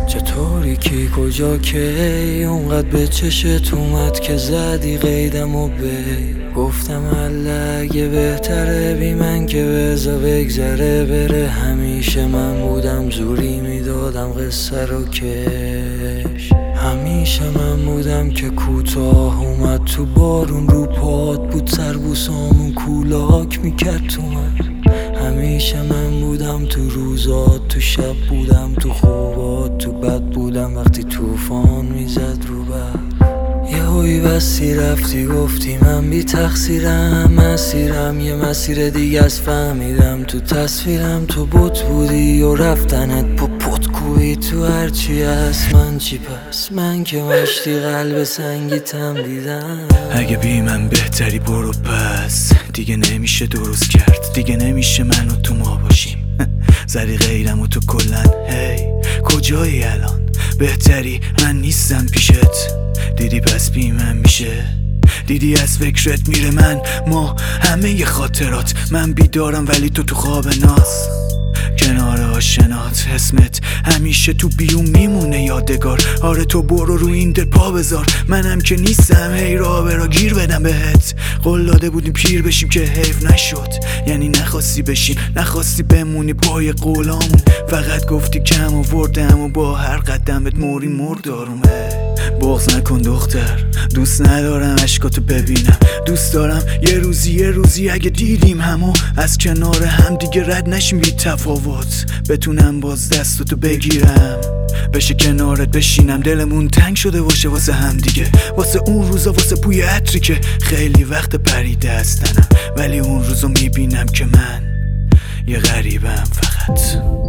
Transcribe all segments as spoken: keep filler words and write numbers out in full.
چطوری کی کجا کی اونقدر به چشت اومد که زدی قیدم و بی گفتم الله اگه بهتره بی من که بزا بگذره بره. همیشه من بودم زوری میدادم قصه رو کش، همیشه من بودم که کوتاه اومد تو بارون رو پاد بود سربوسامون کولاک میکرد تو من. همیشه من بودم تو روزات، تو شب بودم، تو خوبات، تو بد بودم وقتی توفان میزد رو بر. یه هوی بستی رفتی گفتی من بی تقصیرم، مسیرم یه مسیر دیگه از فهمیدم تو تصویرم تو بوت بودی و رفتنت پا پتکویی تو هرچی هست. من چی پس من که مشتی قلب سنگیتم دیدم. اگه بی من بهتری برو پس، دیگه نمیشه درست کرد، دیگه نمیشه من و تو ما باشیم. زدی غیرم و تو کلن هی کجایی الان؟ بهتری من نیستم پیشت، دیدی پس بی من میشه، دیدی از فکرت میره من ما همه ی خاطرات. من بیدارم ولی تو تو خواب ناز کنار آشنات، اسمت همیشه تو بیون میمونه یادگار. آره تو برو رو این دل پا بذار، منم که نیستم هی راه برا گیر بدم بهت. قول داده بودیم پیر بشیم که حیف نشد، یعنی نخواستی بشین نخواستی بمونی پای قولامون، فقط گفتی کم آوردم و با هر قدمت موری مردارومه. بغض نکن دختر، دوست ندارم عشقاتو ببینم، دوست دارم یه روزی یه روزی اگه دیدیم همو از کنار هم دیگه رد نشیم بی تفاوت، بتونم باز دستاتو بگیرم بشه کنارت بشینم. دلمون تنگ شده باشه واسه هم دیگه، واسه اون روزا، واسه بوی عطری که خیلی وقت پریده از تنم، ولی اون روزو میبینم که من یه غریبم فقط.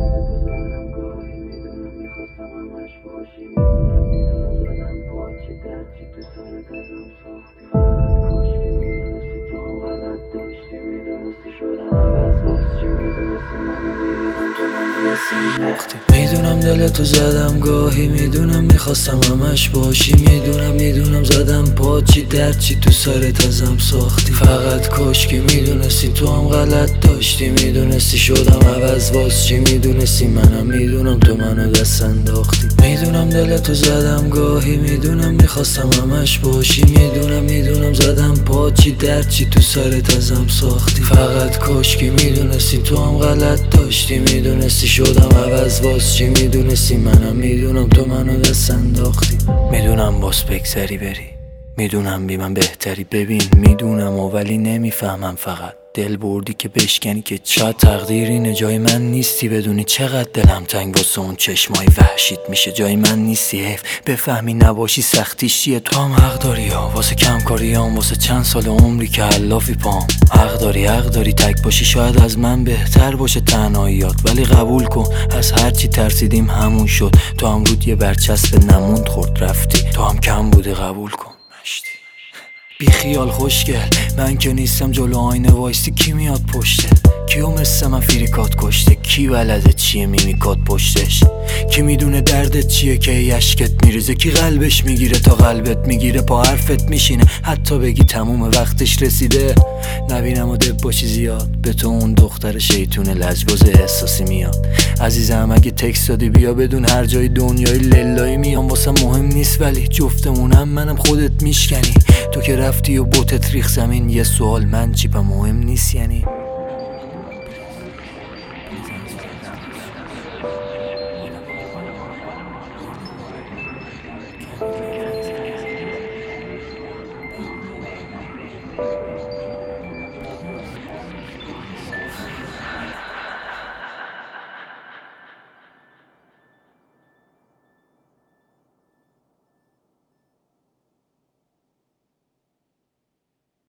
میدونم دلتو زدم گاهی، میدونم میخواستم همش باشی، میدونم میدونم زدم پا چی در چی تو سرت ازم ساختی. فقط کاشکی میدونستی تو هم غلط داشتی، میدونستی شدم عوض واس چی، میدونستی منم میدونم تو منو دست انداختی. میدونم دلتو زدم گاهی، میدونم میخواستم همش باشی، میدونم میدونم زدم پا چی در چی تو سرت ازم ساختی. فقط کاشکی میدونستی تو هم غلط داشتی، میدونستی شدم عوض واس چی، میدونستی منم میدونم تو منو دست انداختی. میدونم باز بگذری بری، میدونم بی من بهتری ببین، میدونم و ولی نمیفهمم فقط دل بردی که بشکنی که شاید تقدیر اینه جای من نیستی، بدونی چقدر دلم تنگ واسه اون چشمای وحشیت میشه. جای من نیستی حیف بفهمی نباشی سختیش چیه. تو هم حق داری ها واسه کم کاریام، واسه چند سال عمری که علافی پام. حق داری حق داری تک باشی، شاید از من بهتر باشه تنهاییات، ولی قبول کن از هرچی ترسیدیم همون شد. تو هم رود یه برچسب نموند خورد رفتی، تو هم کم بوده قبول کن مشتی. بی خیال خوشگل من که نیستم جلو آینه وایستی، کی میاد پشته؟ کیو مثل من فریکات کشته؟ کی بلده چیه میمیکات پشتش؟ کی میدونه دردت چیه که یشکت میریزه؟ کی قلبش میگیره تا قلبت میگیره؟ پا حرفت میشینه حتی بگی تموم وقتش رسیده. نبینم و دب باشی زیاد، به تو اون دختر شیطون لجباز احساسی میاد. عزیزم اگه تکست دادی بیا بدون هر جای دنیای للایی میام، واسه مهم نیست ولی جفتمونم منم خودت میشکنی. تو که رفتی و بوتت ریخ زمین، یه سوال من چی پا مهم نیست یعنی.